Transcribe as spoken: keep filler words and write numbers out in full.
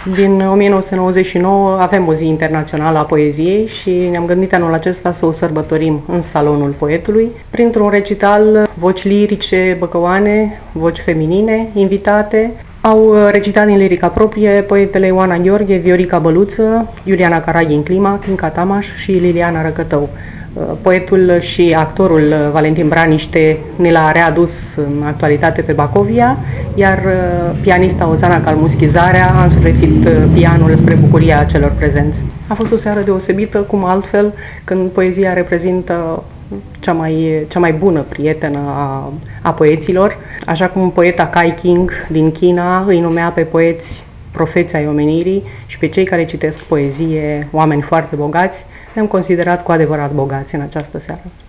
Din o mie nouă sute nouăzeci și nouă avem o zi internațională a poeziei și ne-am gândit anul acesta să o sărbătorim în Salonul Poetului, printr-un recital, voci lirice băcăuane, voci feminine, invitate. Au recitat din lirica proprie poetele Ioana Gheorghe, Viorica Băluță, Iuliana Caraghin-Climac, Inca Tamaș și Liliana Răcătău. Poetul și actorul Valentin Braniște ne l-a readus în actualitate pe Bacovia, iar pianista Ozana Calmuschi-Zarea a însulețit pianul spre bucuria celor prezenți. A fost o seară deosebită, cum altfel, când poezia reprezintă cea mai, cea mai bună prietenă a, a poeților, așa cum poeta Kai King din China îi numea pe poeți profeți ai omenirii și pe cei care citesc poezie oameni foarte bogați. Ne-am considerat cu adevărat bogați în această seară.